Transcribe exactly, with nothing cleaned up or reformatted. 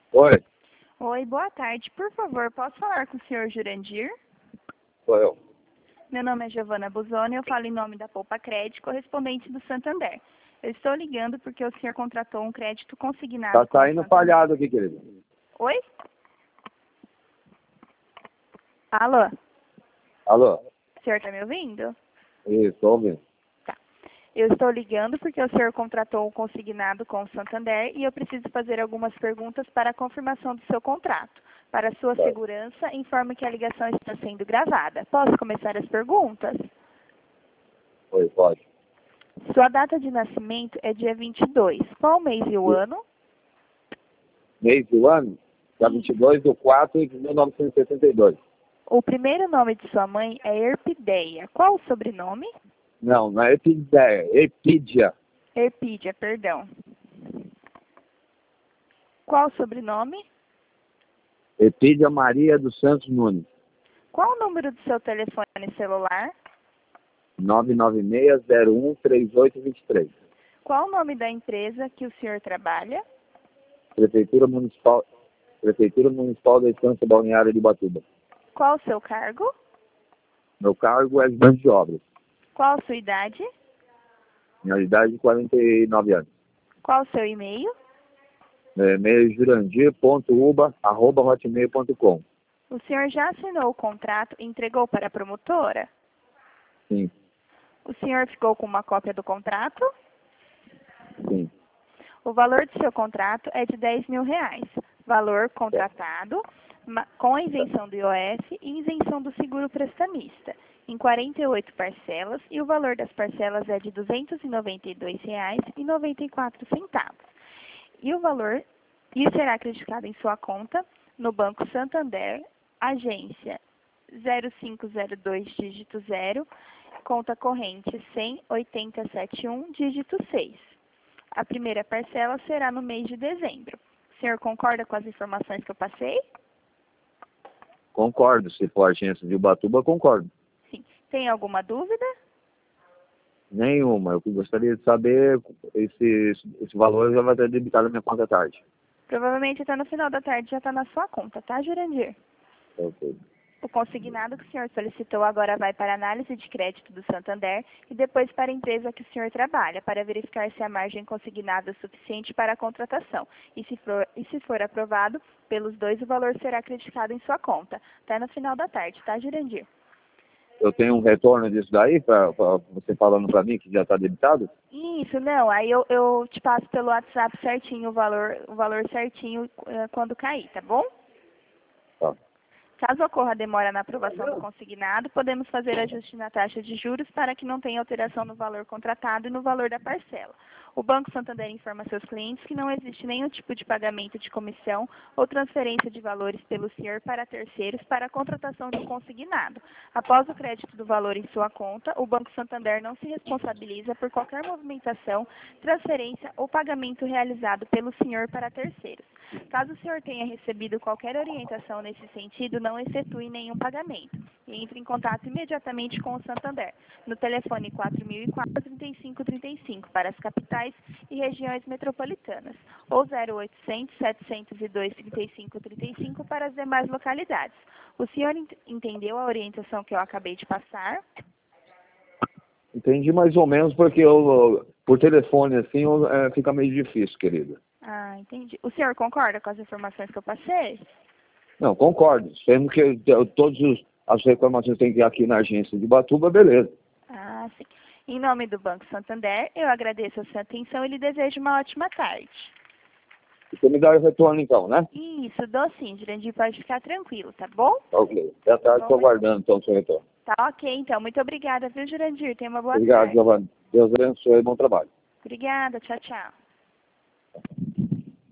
Oi, Oi, boa tarde. Por favor, posso falar com o senhor Jurandir? sou eu. Meu nome é Giovana Buzoni, eu falo em nome da Poupa Crédito, correspondente do Santander. Eu estou ligando porque o senhor contratou um crédito consignado Tá com o saindo Santander. falhado aqui, querido. Oi? Alô? Alô? O senhor está me ouvindo? Isso, tô ouvindo. Tá. Eu estou ligando porque o senhor contratou um consignado com o Santander e eu preciso fazer algumas perguntas para a confirmação do seu contrato. Para sua Tá. segurança, informe que a ligação está sendo gravada. Posso começar as perguntas? Oi, pode. Sua data de nascimento é dia vinte e dois. Qual o mês e o ano? Mês do ano? Dia vinte e dois de quatro de mil novecentos e setenta e dois. O primeiro nome de sua mãe é Erpideia. Qual o sobrenome? Não, não é Epídia, é Epídia. Erpídia, perdão. Qual o sobrenome? Epídia Maria dos Santos Nunes. Qual o número do seu telefone celular? nove nove seis zero um três oito dois três. Qual o nome da empresa que o senhor trabalha? Prefeitura Municipal, Prefeitura Municipal da Estância Balneária de Ubatuba. Qual o seu cargo? Meu cargo é ajudante de obras. Qual a sua idade? Minha idade é quarenta e nove anos. Qual o seu e-mail? Meu e-mail é jurandir ponto uba arroba hotmail ponto com. O senhor já assinou o contrato e entregou para a promotora? Sim, O senhor ficou com uma cópia do contrato? sim. O valor do seu contrato é de dez mil reais. Valor contratado ma- com a isenção do I O F e isenção do seguro prestamista, em quarenta e oito parcelas, e o valor das parcelas é de duzentos e noventa e dois reais e noventa e quatro centavos. E o valor e será acreditado em sua conta no Banco Santander, agência zero cinco zero dois, dígito zero, conta corrente cem, oitenta e sete um, dígito seis. A primeira parcela será no mês de dezembro. O senhor concorda com as informações que eu passei? Concordo. Se for agência de Ubatuba, concordo. Sim. Tem alguma dúvida? Nenhuma. Eu gostaria de saber, esse, esse valor já vai ter debitado na minha conta à tarde. Provavelmente até no final da tarde já está na sua conta, tá, Jurandir? Ok. O consignado que o senhor solicitou agora vai para a análise de crédito do Santander e depois para a empresa que o senhor trabalha, para verificar se a margem consignada é suficiente para a contratação. E se for, e se for aprovado pelos dois, o valor será acreditado em sua conta, até no final da tarde, tá, Jurandir? Eu tenho um retorno disso daí, pra, pra você falando para mim que já está debitado? Isso, não, aí eu, eu te passo pelo WhatsApp certinho o valor, o valor certinho eh, quando cair, tá bom? Tá. Caso ocorra demora na aprovação do consignado, podemos fazer ajuste na taxa de juros para que não tenha alteração no valor contratado e no valor da parcela. O Banco Santander informa seus clientes que não existe nenhum tipo de pagamento de comissão ou transferência de valores pelo senhor para terceiros para a contratação de um consignado. Após o crédito do valor em sua conta, o Banco Santander não se responsabiliza por qualquer movimentação, transferência ou pagamento realizado pelo senhor para terceiros. Caso o senhor tenha recebido qualquer orientação nesse sentido, não efetue nenhum pagamento e entre em contato imediatamente com o Santander, no telefone quatro mil e quatro, trinta e cinco trinta e cinco para as capitais e regiões metropolitanas, ou zero oitocentos, setecentos e dois, trinta e cinco trinta e cinco para as demais localidades. O senhor ent- entendeu a orientação que eu acabei de passar? Entendi mais ou menos, porque eu, por telefone assim eu, é, fica meio difícil, querida. Ah, entendi. O senhor concorda com as informações que eu passei? Não, concordo. Sendo que eu, todas os- as reclamações que tem que ir aqui na agência de Ubatuba, beleza. Ah, sim. Em nome do Banco Santander, eu agradeço a sua atenção e lhe desejo uma ótima tarde. Você me dá o retorno então, né? Isso, dou sim, Jurandir, pode ficar tranquilo, tá bom? Ok. Até a tarde, estou aguardando então o seu retorno. Tá ok, então. Muito obrigada, viu, Jurandir? Tenha uma boa Obrigado, tarde. Giovanni. Deus abençoe e bom trabalho. Obrigada, tchau, tchau.